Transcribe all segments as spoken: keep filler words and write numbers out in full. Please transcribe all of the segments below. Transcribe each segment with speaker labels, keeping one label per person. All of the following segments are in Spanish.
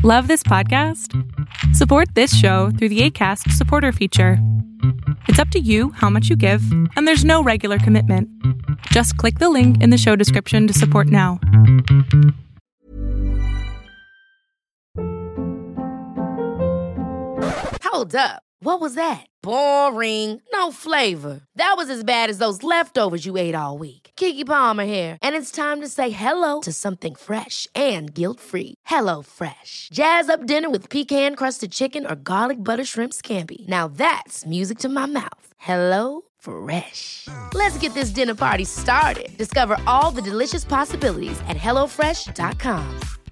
Speaker 1: Love this podcast? Support this show through the Acast supporter feature. It's up to you how much you give, and there's no regular commitment. Just click the link in the show description to support now.
Speaker 2: Hold up. What was that? Boring. No flavor. That was as bad as those leftovers you ate all week. Keke Palmer here, and it's time to say hello to something fresh and guilt-free. Hello Fresh. Jazz up dinner with pecan-crusted chicken or garlic butter shrimp scampi. Now that's music to my mouth. Hello Fresh. Let's get this dinner party started. Discover all the delicious possibilities at hello fresh dot com.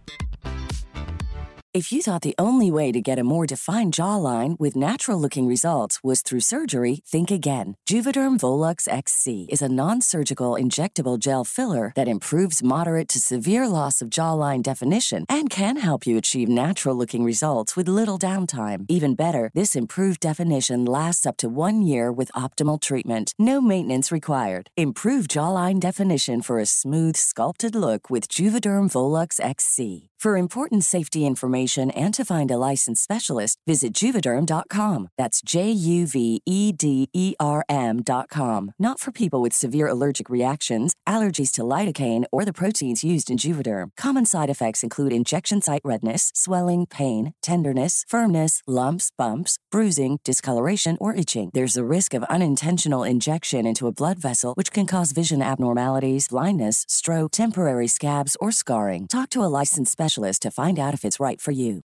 Speaker 3: If you thought the only way to get a more defined jawline with natural-looking results was through surgery, think again. Juvederm Volux X C is a non-surgical injectable gel filler that improves moderate to severe loss of jawline definition and can help you achieve natural-looking results with little downtime. Even better, this improved definition lasts up to one year with optimal treatment. No maintenance required. Improve jawline definition for a smooth, sculpted look with Juvederm Volux X C. For important safety information and to find a licensed specialist, visit Juvederm dot com. That's J U V E D E R M dot com. Not for people with severe allergic reactions, allergies to lidocaine, or the proteins used in Juvederm. Common side effects include injection site redness, swelling, pain, tenderness, firmness, lumps, bumps, bruising, discoloration, or itching. There's a risk of unintentional injection into a blood vessel, which can cause vision abnormalities, blindness, stroke, temporary scabs, or scarring. Talk to a licensed specialist to find out if it's right for you.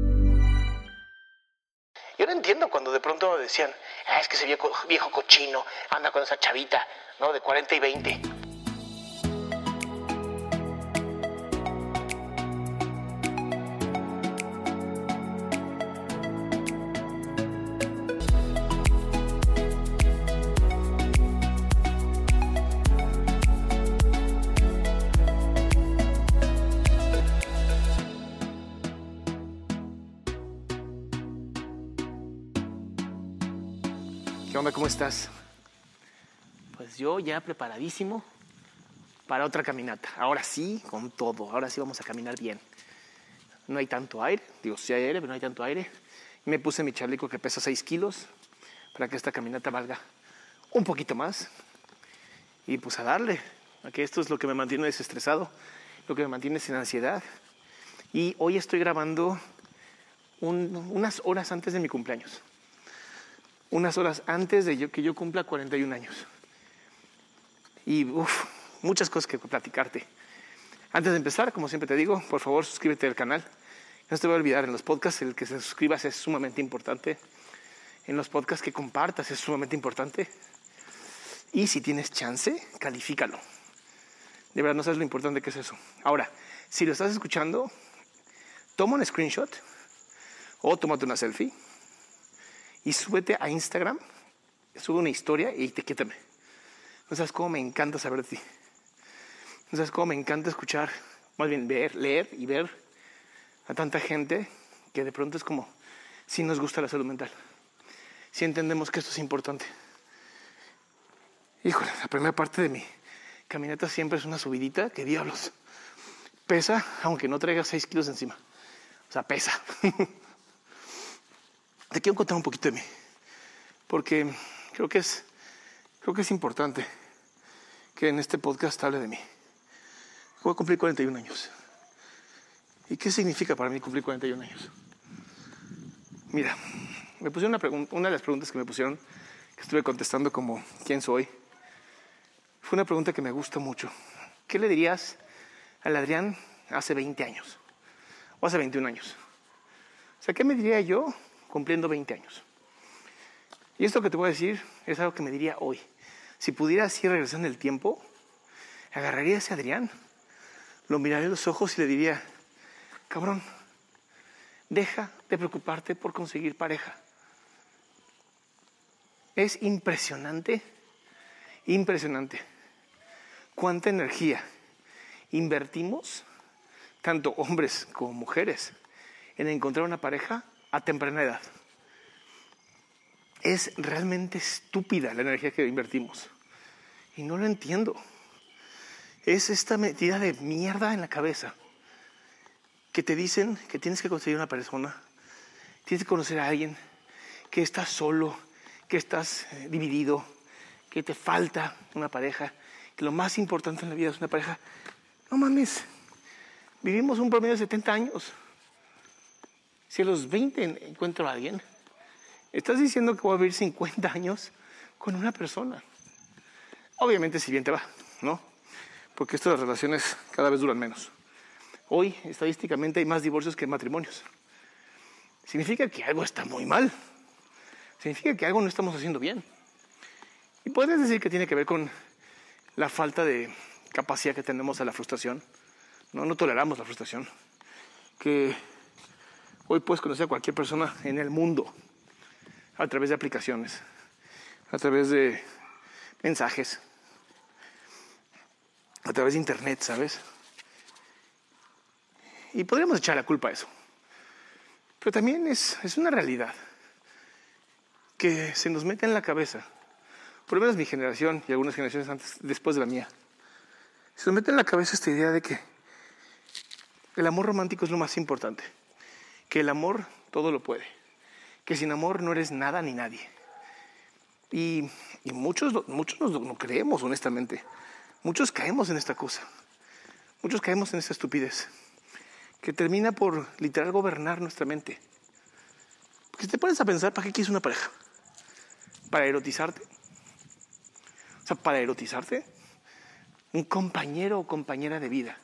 Speaker 4: Yo no entiendo cuando de pronto decían, ah, es que ese viejo, viejo cochino anda con esa chavita, ¿no? De cuarenta y veinte. ¿Qué onda? ¿Cómo estás? Pues yo ya preparadísimo para otra caminata. Ahora sí, con todo. Ahora sí vamos a caminar bien. No hay tanto aire. Digo, sí hay aire, pero no hay tanto aire. Me puse mi chaleco que pesa seis kilos para que esta caminata valga un poquito más. Y pues a darle. Aquí esto es lo que me mantiene desestresado, lo que me mantiene sin ansiedad. Y hoy estoy grabando un, unas horas antes de mi cumpleaños. Unas horas antes de yo, que yo cumpla cuarenta y un años. Y uf, muchas cosas que platicarte. Antes de empezar, como siempre te digo, por favor suscríbete al canal. No te voy a olvidar, en los podcasts el que se suscribas es sumamente importante. En los podcasts que compartas es sumamente importante. Y si tienes chance, califícalo. De verdad no sabes lo importante que es eso. Ahora, si lo estás escuchando, toma un screenshot o tómate una selfie y súbete a Instagram, sube una historia y etiquétame. No sabes cómo me encanta saber de ti. No sabes cómo me encanta escuchar, más bien ver, leer y ver a tanta gente que de pronto es como, sí nos gusta la salud mental. Sí entendemos que esto es importante. Híjole, la primera parte de mi caminata siempre es una subidita, que diablos. Pesa, aunque no traiga seis kilos encima. O sea, pesa. Te quiero contar un poquito de mí, porque creo que es, creo que es importante que en este podcast hable de mí. Voy a cumplir cuarenta y un años. ¿Y qué significa para mí cumplir cuarenta y un años? Mira, me pusieron una, pregun- una de las preguntas que me pusieron, que estuve contestando como ¿quién soy? Fue una pregunta que me gusta mucho. ¿Qué le dirías al Adrián hace veinte años? O hace veintiún años. O sea, ¿qué me diría yo cumpliendo veinte años? Y esto que te voy a decir es algo que me diría hoy. Si pudiera así regresar en el tiempo, agarraría a ese Adrián, lo miraría a los ojos y le diría, cabrón, deja de preocuparte por conseguir pareja. Es impresionante, impresionante cuánta energía invertimos, tanto hombres como mujeres, en encontrar una pareja a temprana edad. Es realmente estúpida la energía que invertimos. Y no lo entiendo. Es esta metida de mierda en la cabeza que te dicen que tienes que conseguir una persona, tienes que conocer a alguien, que estás solo, que estás eh, dividido, que te falta una pareja, que lo más importante en la vida es una pareja. No mames, vivimos un promedio de setenta años. Si a los veinte encuentro a alguien, estás diciendo que voy a vivir cincuenta años con una persona. Obviamente si bien te va, ¿no? Porque estas relaciones cada vez duran menos. Hoy, estadísticamente, hay más divorcios que matrimonios. Significa que algo está muy mal. Significa que algo no estamos haciendo bien. Y puedes decir que tiene que ver con la falta de capacidad que tenemos a la frustración. No, no toleramos la frustración. Que hoy puedes conocer a cualquier persona en el mundo a través de aplicaciones, a través de mensajes, a través de internet, ¿sabes? Y podríamos echar la culpa a eso. Pero también es, es una realidad que se nos mete en la cabeza, por lo menos mi generación y algunas generaciones antes, después de la mía, se nos mete en la cabeza esta idea de que el amor romántico es lo más importante, que el amor todo lo puede, que sin amor no eres nada ni nadie. Y, y muchos, muchos nos lo creemos, honestamente. Muchos caemos en esta cosa, muchos caemos en esta estupidez, que termina por literal gobernar nuestra mente. Porque si te pones a pensar, ¿para qué quieres una pareja? ¿Para erotizarte? O sea, ¿para erotizarte? Un compañero o compañera de vida.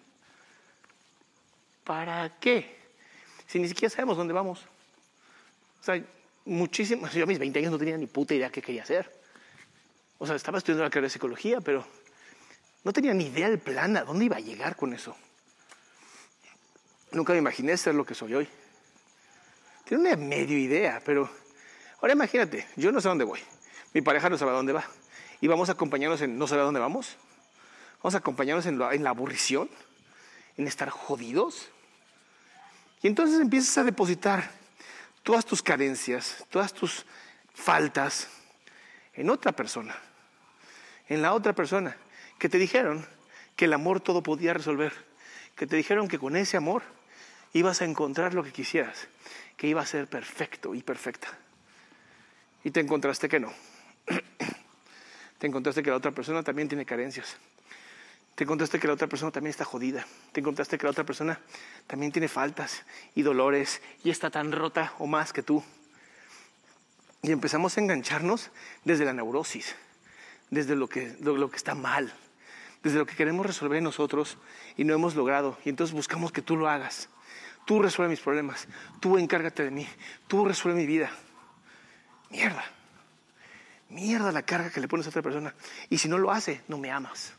Speaker 4: ¿Para qué? Si ni siquiera sabemos dónde vamos. O sea, muchísimas... Yo a mis veinte años no tenía ni puta idea qué quería hacer. O sea, estaba estudiando la carrera de psicología, pero no tenía ni idea del plan, a dónde iba a llegar con eso. Nunca me imaginé ser lo que soy hoy. Tengo una medio idea, pero ahora imagínate, yo no sé a dónde voy. Mi pareja no sabe a dónde va. Y vamos a acompañarnos en no saber a dónde vamos. Vamos a acompañarnos en la, en la aburrición, en estar jodidos. Y entonces empiezas a depositar todas tus carencias, todas tus faltas en otra persona. En la otra persona. Que te dijeron que el amor todo podía resolver. Que te dijeron que con ese amor ibas a encontrar lo que quisieras, que iba a ser perfecto y perfecta. Y te encontraste que no. Te encontraste que la otra persona también tiene carencias. Te encontraste que la otra persona también está jodida. Te encontraste que la otra persona también tiene faltas y dolores y está tan rota o más que tú. Y empezamos a engancharnos desde la neurosis, desde lo que, lo, lo que está mal, desde lo que queremos resolver nosotros y no hemos logrado. Y entonces buscamos que tú lo hagas. Tú resuelve mis problemas. Tú encárgate de mí. Tú resuelve mi vida. Mierda. Mierda la carga que le pones a otra persona. Y si no lo hace, no me amas.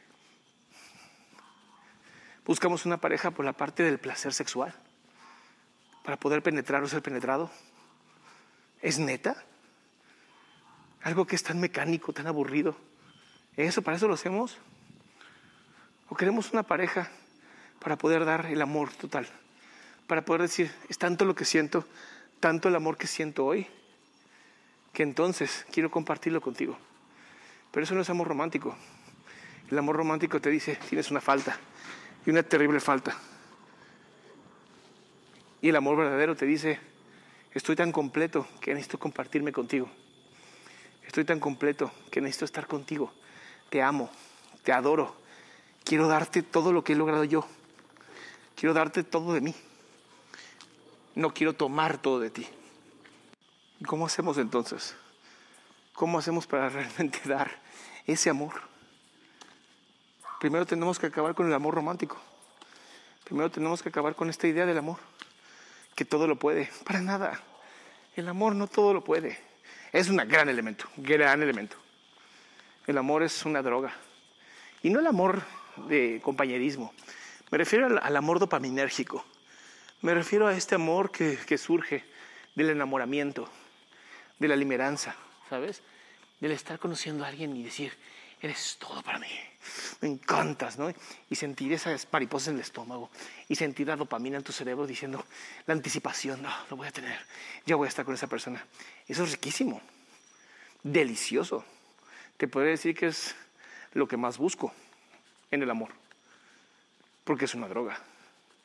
Speaker 4: Buscamos una pareja por la parte del placer sexual. Para poder penetrar o ser penetrado. ¿Es neta? Algo que es tan mecánico, tan aburrido. ¿Eso, para eso lo hacemos? ¿O queremos una pareja para poder dar el amor total? Para poder decir, es tanto lo que siento, tanto el amor que siento hoy, que entonces quiero compartirlo contigo. Pero eso no es amor romántico. El amor romántico te dice, tienes una falta, y una terrible falta. Y el amor verdadero te dice, estoy tan completo que necesito compartirme contigo. Estoy tan completo que necesito estar contigo. Te amo, te adoro. Quiero darte todo lo que he logrado yo. Quiero darte todo de mí. No quiero tomar todo de ti. ¿Cómo hacemos entonces? ¿Cómo hacemos para realmente dar ese amor? Primero tenemos que acabar con el amor romántico. Primero tenemos que acabar con esta idea del amor. Que todo lo puede. Para nada. El amor no todo lo puede. Es un gran elemento. Gran elemento. El amor es una droga. Y no el amor de compañerismo. Me refiero al, al amor dopaminérgico. Me refiero a este amor que, que surge del enamoramiento, de la limeranza, ¿sabes? Del estar conociendo a alguien y decir, eres todo para mí, me encantas, ¿no? Y sentir esas mariposas en el estómago y sentir la dopamina en tu cerebro diciendo, la anticipación, no, lo voy a tener, ya voy a estar con esa persona. Eso es riquísimo, delicioso. Te podría decir que es lo que más busco en el amor, porque es una droga.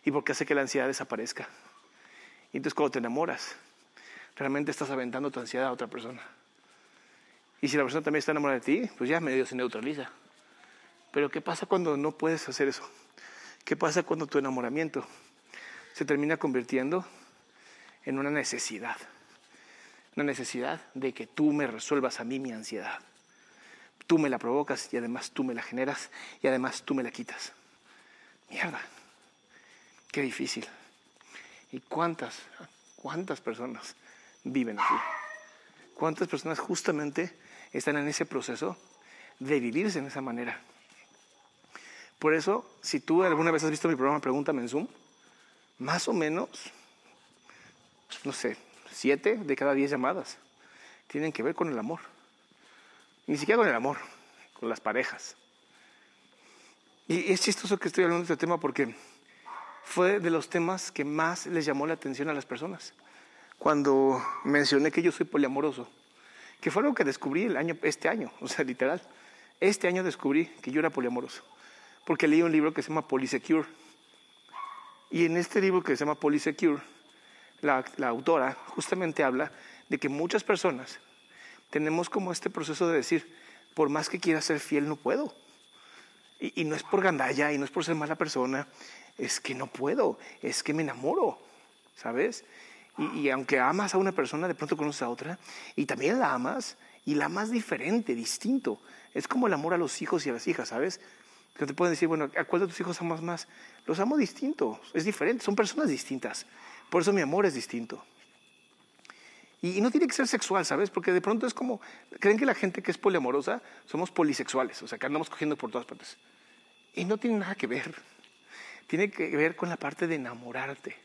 Speaker 4: y porque hace que la ansiedad desaparezca. Y entonces cuando te enamoras, realmente estás aventando tu ansiedad a otra persona. Y si la persona también está enamorada de ti, pues ya medio se neutraliza. Pero ¿qué pasa cuando no puedes hacer eso? ¿Qué pasa cuando tu enamoramiento se termina convirtiendo en una necesidad? Una necesidad de que tú me resuelvas a mí mi ansiedad. Tú me la provocas y además tú me la generas y además tú me la quitas. Mierda. Qué difícil. ¿Y cuántas, cuántas personas viven así? ¿Cuántas personas justamente están en ese proceso de vivirse en esa manera? Por eso, si tú alguna vez has visto mi programa Pregúntame en Zoom, más o menos, no sé, siete de cada diez llamadas tienen que ver con el amor. Ni siquiera con el amor, con las parejas. Y es chistoso que estoy hablando de este tema porque fue de los temas que más les llamó la atención a las personas. Cuando mencioné que yo soy poliamoroso, que fue algo que descubrí el año, este año, o sea, literal. Este año descubrí que yo era poliamoroso, porque leí un libro que se llama Polysecure. Y en este libro que se llama Polysecure, la, la autora justamente habla de que muchas personas tenemos como este proceso de decir, por más que quiera ser fiel, no puedo. Y, y no es por gandalla, y no es por ser mala persona, es que no puedo, es que me enamoro, ¿sabes? Y, y aunque amas a una persona, de pronto conoces a otra, y también la amas, y la amas diferente, distinto. Es como el amor a los hijos y a las hijas, ¿sabes? Que te pueden decir, bueno, ¿a cuál de tus hijos amas más? Los amo distinto, es diferente, son personas distintas. Por eso mi amor es distinto. Y, y no tiene que ser sexual, ¿sabes? Porque de pronto es como, creen que la gente que es poliamorosa somos polisexuales, o sea, que andamos cogiendo por todas partes. Y no tiene nada que ver. Tiene que ver con la parte de enamorarte.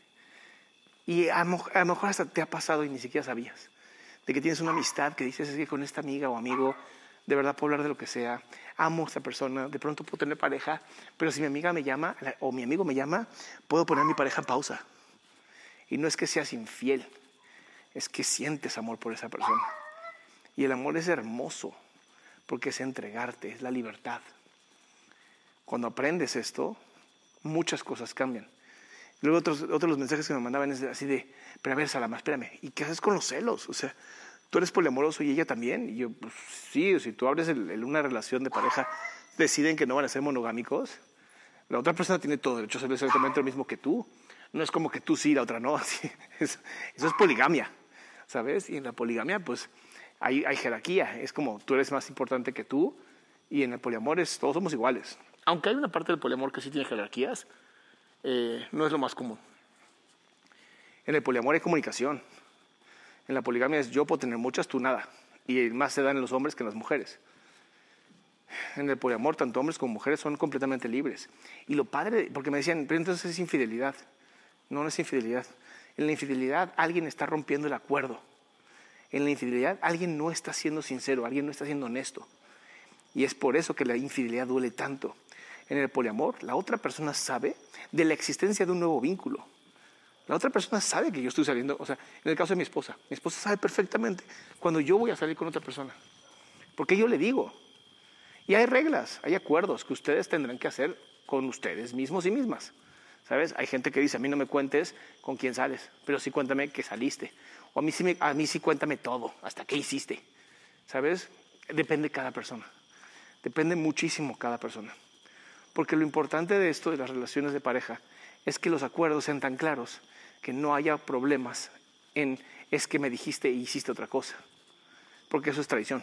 Speaker 4: Y a lo, a lo mejor hasta te ha pasado y ni siquiera sabías. De que tienes una amistad que dices, es que con esta amiga o amigo de verdad puedo hablar de lo que sea, amo a esta persona, de pronto puedo tener pareja, pero si mi amiga me llama o mi amigo me llama, puedo poner a mi pareja en pausa. Y no es que seas infiel, es que sientes amor por esa persona. Y el amor es hermoso, porque es entregarte, es la libertad. Cuando aprendes esto, muchas cosas cambian. Luego otros, otros los mensajes que me mandaban es así de, pero a ver, Salama, espérame, ¿y qué haces con los celos? O sea, tú eres poliamoroso y ella también. Y yo, pues sí, si tú abres el, el, una relación de pareja, deciden que no van a ser monogámicos, la otra persona tiene todo derecho a hacer exactamente lo mismo que tú. No es como que tú sí y la otra no. Así, eso, eso es poligamia, ¿sabes? Y en la poligamia, pues, hay, hay jerarquía. Es como tú eres más importante que tú, y en el poliamor es, todos somos iguales. Aunque hay una parte del poliamor que sí tiene jerarquías, eh, no es lo más común. En el poliamor hay comunicación. En la poligamia es yo puedo tener muchas, tú nada. Y más se dan en los hombres que en las mujeres. En el poliamor, tanto hombres como mujeres son completamente libres. Y lo padre, porque me decían, pero entonces es infidelidad. No, no es infidelidad. En la infidelidad alguien está rompiendo el acuerdo. En la infidelidad alguien no está siendo sincero, alguien no está siendo honesto. Y es por eso que la infidelidad duele tanto. En el poliamor, la otra persona sabe de la existencia de un nuevo vínculo. La otra persona sabe que yo estoy saliendo, o sea, en el caso de mi esposa, mi esposa sabe perfectamente cuando yo voy a salir con otra persona. Porque yo le digo. Y hay reglas, hay acuerdos que ustedes tendrán que hacer con ustedes mismos y mismas. ¿Sabes? Hay gente que dice, a mí no me cuentes con quién sales, pero sí cuéntame que saliste. O a mí sí, me, a mí sí cuéntame todo, hasta qué hiciste. ¿Sabes? Depende de cada persona. Depende muchísimo cada persona. Porque lo importante de esto, de las relaciones de pareja, es que los acuerdos sean tan claros que no haya problemas en es que me dijiste y hiciste otra cosa. Porque eso es traición.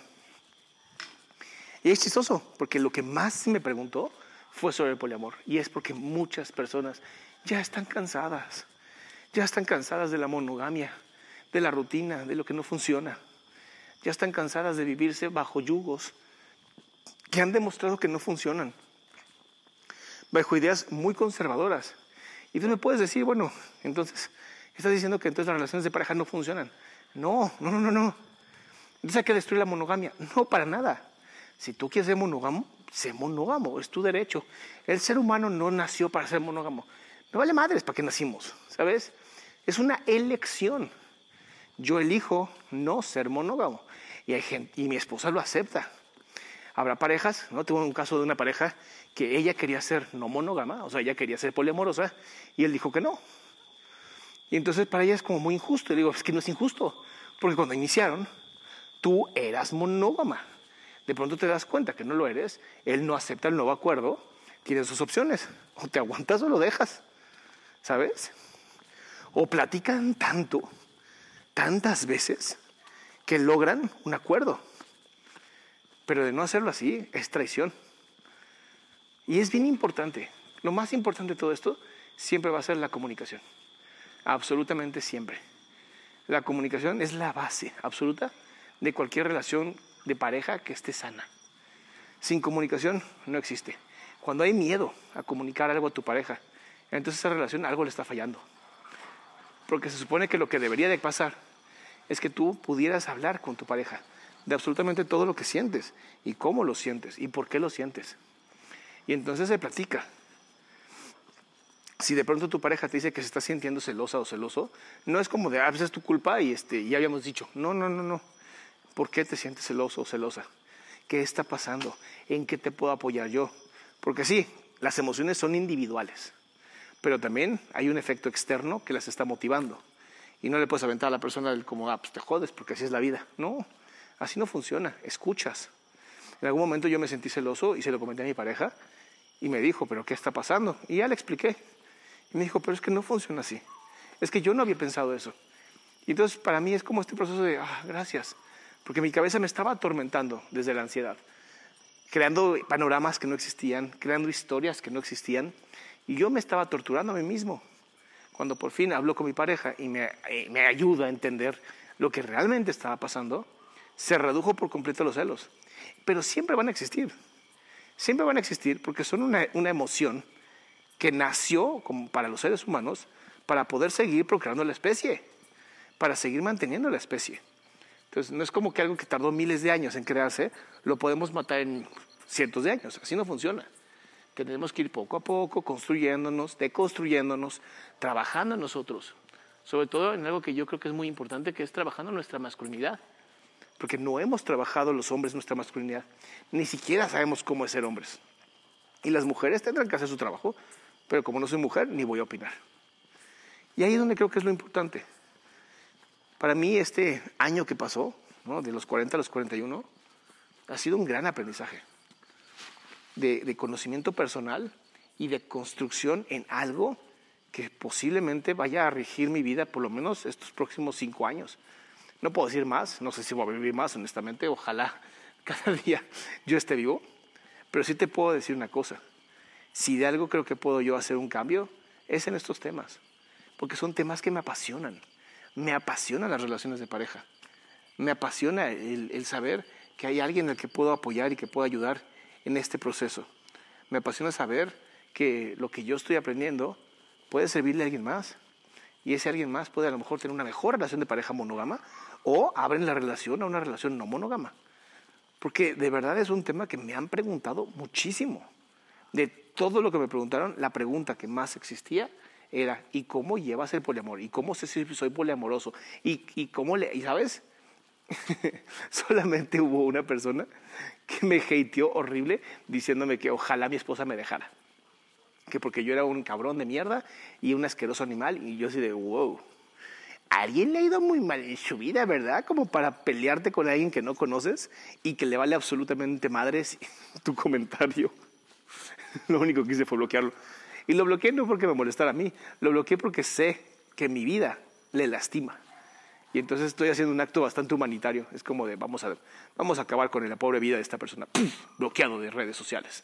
Speaker 4: Y es chistoso, porque lo que más me preguntó fue sobre el poliamor. Y es porque muchas personas ya están cansadas. Ya están cansadas de la monogamia, de la rutina, de lo que no funciona. Ya están cansadas de vivirse bajo yugos que han demostrado que no funcionan. Bajo ideas muy conservadoras. Y tú me puedes decir, bueno, entonces, estás diciendo que entonces las relaciones de pareja no funcionan. No, no, no, no, no. Entonces hay que destruir la monogamia. No, para nada. Si tú quieres ser monógamo, sé monógamo, es tu derecho. El ser humano no nació para ser monógamo. Me vale madres para qué nacimos, ¿sabes? Es una elección. Yo elijo no ser monógamo. Y, hay gente, y mi esposa lo acepta. Habrá parejas, ¿no? Tuve un caso de una pareja que ella quería ser no monógama, o sea, ella quería ser poliamorosa, y él dijo que no. Y entonces para ella es como muy injusto. Y digo, es que no es injusto, porque cuando iniciaron, tú eras monógama. De pronto te das cuenta que no lo eres, él no acepta el nuevo acuerdo, tienes sus opciones, o te aguantas o lo dejas, ¿sabes? O platican tanto, tantas veces, que logran un acuerdo. Pero de no hacerlo así, es traición. Y es bien importante. Lo más importante de todo esto siempre va a ser la comunicación. Absolutamente siempre. La comunicación es la base absoluta de cualquier relación de pareja que esté sana. Sin comunicación no existe. Cuando hay miedo a comunicar algo a tu pareja, entonces esa relación algo le está fallando. Porque se supone que lo que debería de pasar es que tú pudieras hablar con tu pareja de absolutamente todo lo que sientes y cómo lo sientes y por qué lo sientes. Y entonces se platica. Si de pronto tu pareja te dice que se está sintiendo celosa o celoso, no es como de, ah, pues es tu culpa y este, ya habíamos dicho. No, no, no, no. ¿Por qué te sientes celoso o celosa? ¿Qué está pasando? ¿En qué te puedo apoyar yo? Porque sí, las emociones son individuales, pero también hay un efecto externo que las está motivando. Y no le puedes aventar a la persona como, ah, pues te jodes porque así es la vida. No, así no funciona. Escuchas. En algún momento yo me sentí celoso y se lo comenté a mi pareja y me dijo, ¿pero qué está pasando? Y ya le expliqué. Y me dijo, pero es que no funciona así. Es que yo no había pensado eso. Y entonces para mí es como este proceso de, ah, gracias. Porque mi cabeza me estaba atormentando desde la ansiedad. Creando panoramas que no existían, creando historias que no existían. Y yo me estaba torturando a mí mismo. Cuando por fin hablo con mi pareja y me, eh, me ayuda a entender lo que realmente estaba pasando, se redujo por completo los celos. Pero siempre van a existir. Siempre van a existir porque son una, una emoción que nació como para los seres humanos para poder seguir procreando la especie, para seguir manteniendo la especie. Entonces, no es como que algo que tardó miles de años en crearse, lo podemos matar en cientos de años. Así no funciona. Tenemos que ir poco a poco, construyéndonos, deconstruyéndonos, trabajando en nosotros. Sobre todo en algo que yo creo que es muy importante, que es trabajando nuestra masculinidad. Porque no hemos trabajado los hombres nuestra masculinidad. Ni siquiera sabemos cómo es ser hombres. Y las mujeres tendrán que hacer su trabajo, pero como no soy mujer, ni voy a opinar. Y ahí es donde creo que es lo importante. Para mí este año que pasó, ¿no? De los cuarenta a los cuarenta y uno, ha sido un gran aprendizaje. De, de conocimiento personal y de construcción en algo que posiblemente vaya a regir mi vida por lo menos estos próximos cinco años. No puedo decir más, no sé si voy a vivir más, honestamente, ojalá cada día yo esté vivo, pero sí te puedo decir una cosa. Si de algo creo que puedo yo hacer un cambio, es en estos temas, porque son temas que me apasionan. Me apasionan las relaciones de pareja. Me apasiona el, el saber que hay alguien al que puedo apoyar y que puedo ayudar en este proceso. Me apasiona saber que lo que yo estoy aprendiendo puede servirle a alguien más. Y ese alguien más puede a lo mejor tener una mejor relación de pareja monógama o abren la relación a una relación no monógama. Porque de verdad es un tema que me han preguntado muchísimo. De todo lo que me preguntaron, la pregunta que más existía era, ¿y cómo llevas el poliamor? ¿Y cómo sé si soy poliamoroso? ¿Y, y cómo le...? ¿Y sabes? Solamente hubo una persona que me hateó horrible diciéndome que ojalá mi esposa me dejara. Que porque yo era un cabrón de mierda y un asqueroso animal. Y yo así de, wow. A alguien le ha ido muy mal en su vida, ¿verdad? Como para pelearte con alguien que no conoces y que le vale absolutamente madres tu comentario. Lo único que hice fue bloquearlo. Y lo bloqueé no porque me molestara a mí. Lo bloqueé porque sé que mi vida le lastima. Y entonces estoy haciendo un acto bastante humanitario. Es como de, vamos a, vamos a acabar con la pobre vida de esta persona. ¡Pum! Bloqueado de redes sociales.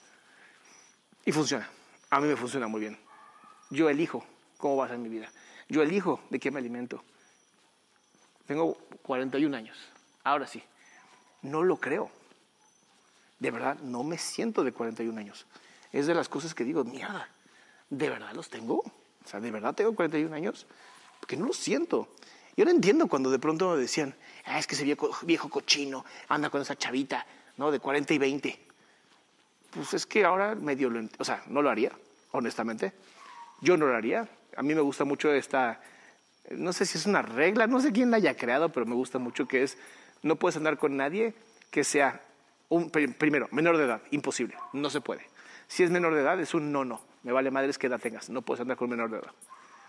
Speaker 4: Y funciona. A mí me funciona muy bien. Yo elijo cómo va a ser mi vida. Yo elijo de qué me alimento. Tengo cuarenta y un años. Ahora sí. No lo creo. De verdad, no me siento de cuarenta y un años. Es de las cosas que digo, mierda, ¿de verdad los tengo? O sea, ¿de verdad tengo cuarenta y un años? Porque no lo siento. Yo no entiendo cuando de pronto me decían, ah, es que ese viejo, viejo cochino anda con esa chavita, ¿no? De cuarenta y veinte. Pues es que ahora medio lo ent- o sea, no lo haría, honestamente. Yo no lo haría. A mí me gusta mucho esta, no sé si es una regla, no sé quién la haya creado, pero me gusta mucho que es, no puedes andar con nadie que sea Un, primero, menor de edad, imposible, no se puede. Si es menor de edad, es un no, no. Me vale madres qué edad tengas, no puedes andar con menor de edad.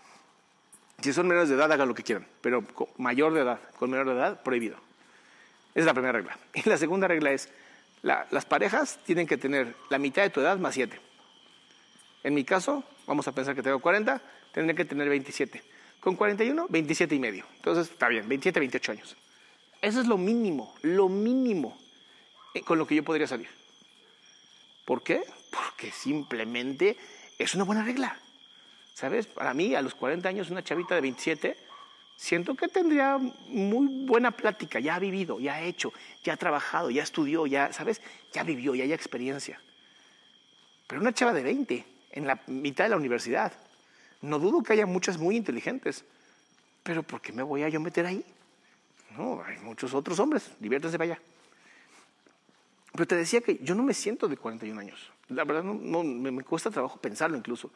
Speaker 4: Si son menores de edad, hagan lo que quieran, pero con mayor de edad, con menor de edad, prohibido. Esa es la primera regla. Y la segunda regla es, la, las parejas tienen que tener la mitad de tu edad más siete. En mi caso, vamos a pensar que tengo cuarenta, tendré que tener veintisiete. Con cuarenta y uno, veintisiete y medio. Entonces, está bien, veintisiete, veintiocho años. Eso es lo mínimo, lo mínimo con lo que yo podría salir. ¿Por qué? Porque simplemente es una buena regla. ¿Sabes? Para mí, a los cuarenta años, una chavita de veintisiete, siento que tendría muy buena plática. Ya ha vivido, ya ha hecho, ya ha trabajado, ya estudió, ya, ¿sabes? Ya vivió, ya hay experiencia. Pero una chava de veinte, en la mitad de la universidad, no dudo que haya muchas muy inteligentes. Pero ¿por qué me voy a yo meter ahí? No, hay muchos otros hombres, diviértanse para allá. Pero te decía que yo no me siento de cuarenta y un años. La verdad, no, no, me, me cuesta trabajo pensarlo incluso.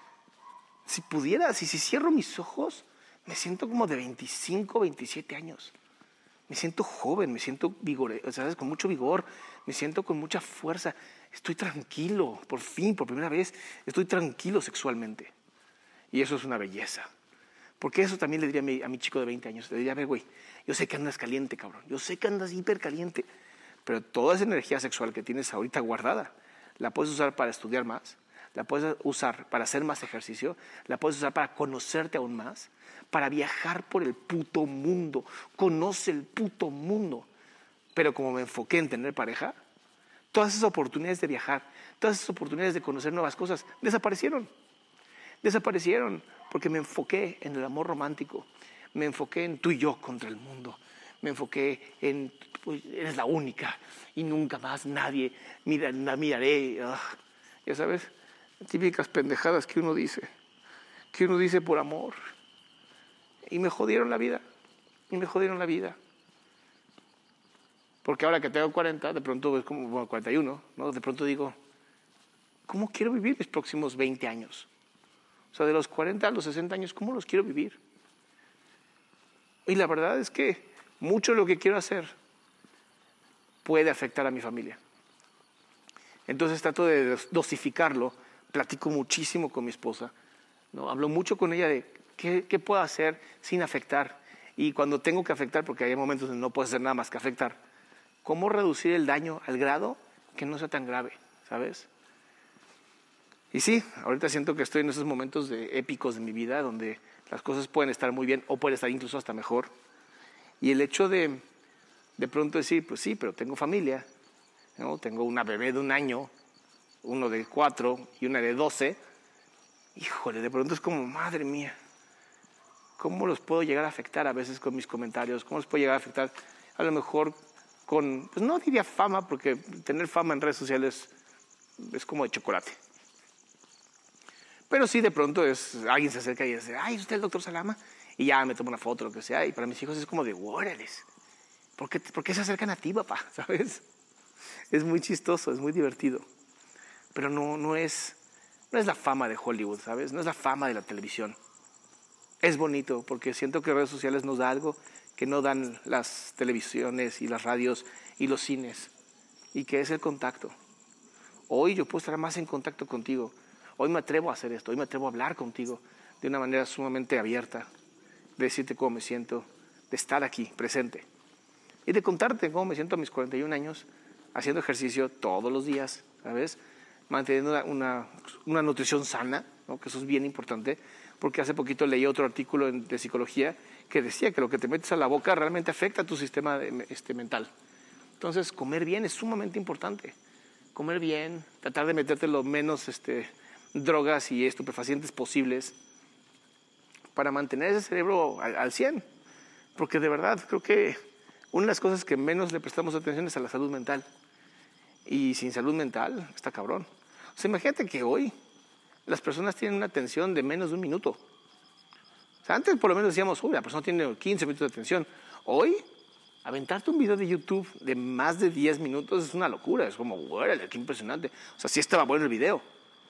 Speaker 4: Si pudiera, si, si cierro mis ojos, me siento como de veinticinco, veintisiete años. Me siento joven, me siento vigoroso, ¿sabes? Con mucho vigor, me siento con mucha fuerza. Estoy tranquilo, por fin, por primera vez, estoy tranquilo sexualmente. Y eso es una belleza. Porque eso también le diría a mi, a mi chico de veinte años. Le diría, a ver, güey, yo sé que andas caliente, cabrón. Yo sé que andas hiper caliente. Pero toda esa energía sexual que tienes ahorita guardada, la puedes usar para estudiar más, la puedes usar para hacer más ejercicio, la puedes usar para conocerte aún más, para viajar por el puto mundo. Conoce el puto mundo. Pero como me enfoqué en tener pareja, todas esas oportunidades de viajar, todas esas oportunidades de conocer nuevas cosas, desaparecieron. Desaparecieron porque me enfoqué en el amor romántico, me enfoqué en tú y yo contra el mundo, me enfoqué en, pues, eres la única y nunca más nadie, mira, la miraré, uh, ya sabes, típicas pendejadas que uno dice, que uno dice por amor. Y me jodieron la vida, y me jodieron la vida. Porque ahora que tengo cuarenta, de pronto es como bueno, cuarenta y uno, ¿no? De pronto digo, ¿cómo quiero vivir mis próximos veinte años? O sea, de los cuarenta a los sesenta años, ¿cómo los quiero vivir? Y la verdad es que mucho de lo que quiero hacer puede afectar a mi familia. Entonces trato de dosificarlo, platico muchísimo con mi esposa, ¿no? Hablo mucho con ella de qué, qué puedo hacer sin afectar. Y cuando tengo que afectar, porque hay momentos donde no puedo hacer nada más que afectar, ¿cómo reducir el daño al grado que no sea tan grave? ¿Sabes? Y sí, ahorita siento que estoy en esos momentos de, épicos de mi vida donde las cosas pueden estar muy bien o pueden estar incluso hasta mejor. Y el hecho de de pronto decir, pues sí, pero tengo familia, ¿no? Tengo una bebé de un año, uno de cuatro y una de doce. Híjole, de pronto es como, madre mía, ¿cómo los puedo llegar a afectar a veces con mis comentarios? ¿Cómo los puedo llegar a afectar a lo mejor con, pues no diría fama, porque tener fama en redes sociales es como de chocolate. Pero sí, de pronto es, alguien se acerca y dice, ay, ¿es usted el doctor Salama? Y ya me tomo una foto, lo que sea. Y para mis hijos es como de, órales, ¿por qué, ¿por qué se acercan a ti, papá? ¿Sabes? Es muy chistoso, es muy divertido. Pero no, no, es, no es la fama de Hollywood, ¿sabes? No es la fama de la televisión. Es bonito porque siento que redes sociales nos da algo que no dan las televisiones y las radios y los cines. Y que es el contacto. Hoy yo puedo estar más en contacto contigo. Hoy me atrevo a hacer esto, hoy me atrevo a hablar contigo de una manera sumamente abierta, de decirte cómo me siento, de estar aquí, presente. Y de contarte cómo me siento a mis cuarenta y un años, haciendo ejercicio todos los días, ¿sabes? Manteniendo una, una, una nutrición sana, ¿no? Que eso es bien importante, porque hace poquito leí otro artículo en, de psicología que decía que lo que te metes a la boca realmente afecta a tu sistema de, este, mental. Entonces, comer bien es sumamente importante. Comer bien, tratar de meterte lo menos este, drogas y estupefacientes posibles para mantener ese cerebro al, al cien. Porque de verdad creo que una de las cosas que menos le prestamos atención es a la salud mental. Y sin salud mental está cabrón. O sea, imagínate que hoy las personas tienen una atención de menos de un minuto. O sea, antes por lo menos decíamos, uy, la persona tiene quince minutos de atención. Hoy, aventarte un video de YouTube de más de diez minutos es una locura. Es como, órale, qué impresionante. O sea, sí estaba bueno el video.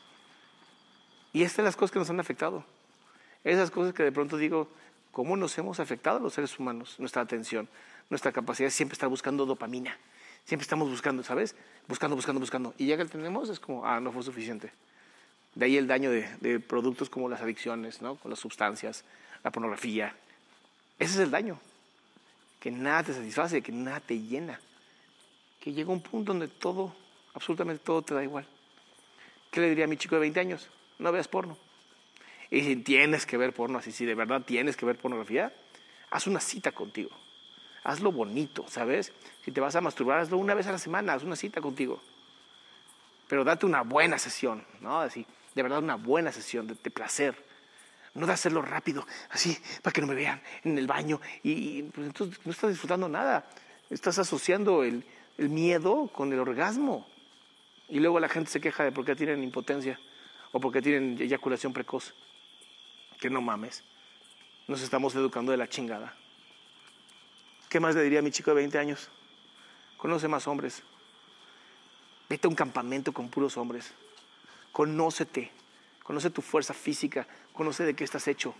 Speaker 4: Y estas son las cosas que nos han afectado. Esas cosas que de pronto digo, ¿cómo nos hemos afectado los seres humanos? Nuestra atención, nuestra capacidad de siempre estar buscando dopamina, Siempre estamos buscando, ¿sabes? Buscando, buscando, buscando. Y ya que lo tenemos, es como, ah, no fue suficiente. De ahí el daño de, de productos como las adicciones, ¿no? Con las sustancias, la pornografía. Ese es el daño. Que nada te satisface, que nada te llena. Que llega un punto donde todo, absolutamente todo te da igual. ¿Qué le diría a mi chico de veinte años? No veas porno. Y si tienes que ver porno, así si de verdad tienes que ver pornografía, haz una cita contigo. Hazlo bonito, ¿sabes? Si te vas a masturbar, hazlo una vez a la semana, haz una cita contigo. Pero date una buena sesión, ¿no? Así, de verdad una buena sesión de, de placer. No de hacerlo rápido, así, para que no me vean en el baño. Y, y pues, entonces no estás disfrutando nada. Estás asociando el, el miedo con el orgasmo. Y luego la gente se queja de por qué tienen impotencia o por qué tienen eyaculación precoz. Que no mames. Nos estamos educando de la chingada. ¿Qué más le diría a mi chico de veinte años? Conoce más hombres. Vete a un campamento con puros hombres. Conócete. Conoce tu fuerza física. Conoce de qué estás hecho.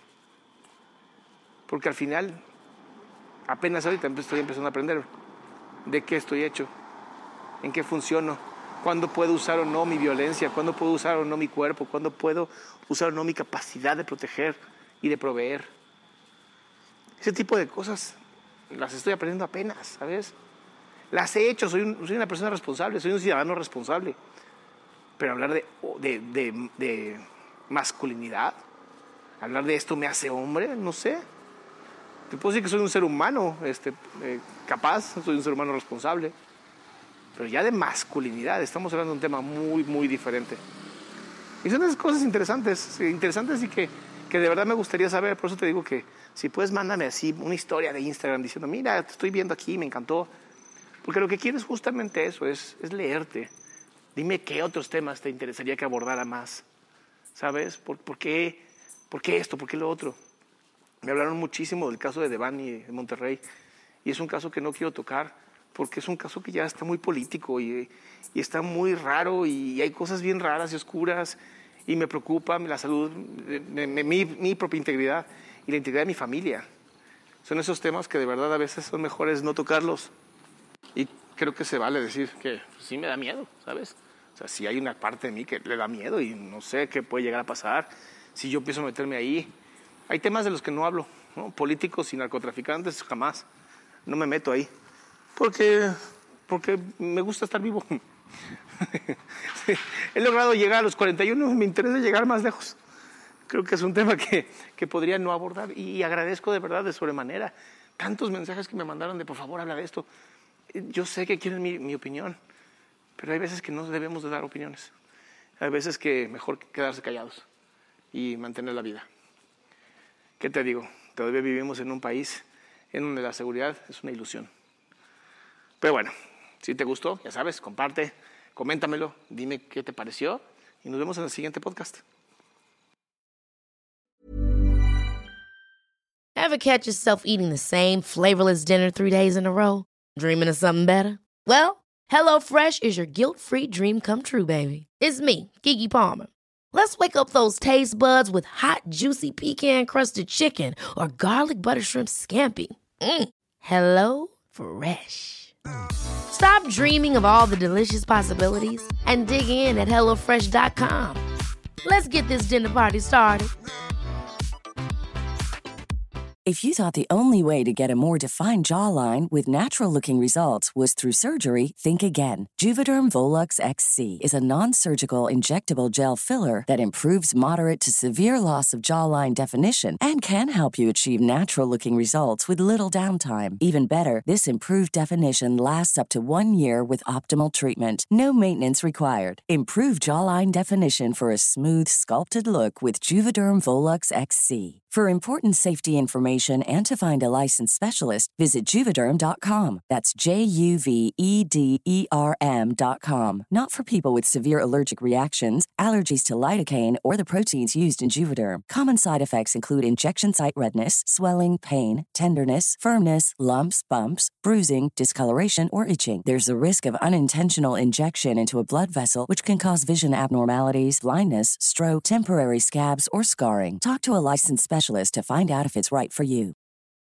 Speaker 4: Porque al final, apenas ahorita estoy empezando a aprender de qué estoy hecho. En qué funciono. Cuándo puedo usar o no mi violencia. Cuándo puedo usar o no mi cuerpo. Cuándo puedo usar o no mi capacidad de proteger y de proveer. Ese tipo de cosas las estoy aprendiendo apenas, ¿sabes? Las he hecho, soy, un, soy una persona responsable, soy un ciudadano responsable. Pero hablar de, de, de, de masculinidad, hablar de esto me hace hombre, no sé. Te puedo decir que soy un ser humano este, eh, capaz, soy un ser humano responsable. Pero ya de masculinidad, estamos hablando de un tema muy, muy diferente. Y son esas cosas interesantes, interesantes y que, que de verdad me gustaría saber. Por eso te digo que si puedes, mándame así una historia de Instagram diciendo, mira, te estoy viendo aquí, me encantó. Porque lo que quiero es justamente eso, es, es leerte. Dime qué otros temas te interesaría que abordara más, ¿sabes? ¿Por, por, qué, ¿Por qué esto? ¿Por qué lo otro? Me hablaron muchísimo del caso de Devani de Monterrey y es un caso que no quiero tocar porque es un caso que ya está muy político y, y está muy raro y hay cosas bien raras y oscuras y me preocupa la salud, mi, mi, mi propia integridad y la integridad de mi familia. Son esos temas que de verdad a veces son mejores no tocarlos. Y creo que se vale decir que sí me da miedo, ¿sabes? O sea, sí hay una parte de mí que le da miedo y no sé qué puede llegar a pasar si yo empiezo a meterme ahí. Hay temas de los que no hablo, ¿no? Políticos y narcotraficantes, jamás. No me meto ahí. Porque, porque me gusta estar vivo. He logrado llegar a los cuarenta y uno, me interesa llegar más lejos. Creo que es un tema que, que podría no abordar y agradezco de verdad de sobremanera. Tantos mensajes que me mandaron de por favor habla de esto. Yo sé que quieren mi, mi opinión, pero hay veces que no debemos de dar opiniones. Hay veces que mejor quedarse callados y mantener la vida. ¿Qué te digo? Todavía vivimos en un país en donde la seguridad es una ilusión. Pero bueno, si te gustó, ya sabes, comparte, coméntamelo, dime qué te pareció y nos vemos en el siguiente podcast.
Speaker 2: Ever catch yourself eating the same flavorless dinner three days in a row? Dreaming of something better? Well, HelloFresh is your guilt-free dream come true, baby. It's me, Keke Palmer. Let's wake up those taste buds with hot, juicy pecan-crusted chicken or garlic butter shrimp scampi. Mm. Hello Fresh. Stop dreaming of all the delicious possibilities and dig in at hello fresh dot com. Let's get this dinner party started.
Speaker 3: If you thought the only way to get a more defined jawline with natural-looking results was through surgery, think again. Juvederm Volux X C is a non-surgical injectable gel filler that improves moderate to severe loss of jawline definition and can help you achieve natural-looking results with little downtime. Even better, this improved definition lasts up to one year with optimal treatment. No maintenance required. Improve jawline definition for a smooth, sculpted look with Juvederm Volux X C. For important safety information and to find a licensed specialist, visit Juvederm dot com. That's J U V E D E R M dot com. Not for people with severe allergic reactions, allergies to lidocaine, or the proteins used in Juvederm. Common side effects include injection site redness, swelling, pain, tenderness, firmness, lumps, bumps, bruising, discoloration, or itching. There's a risk of unintentional injection into a blood vessel, which can cause vision abnormalities, blindness, stroke, temporary scabs, or scarring. Talk to a licensed specialist to find out if it's right for you.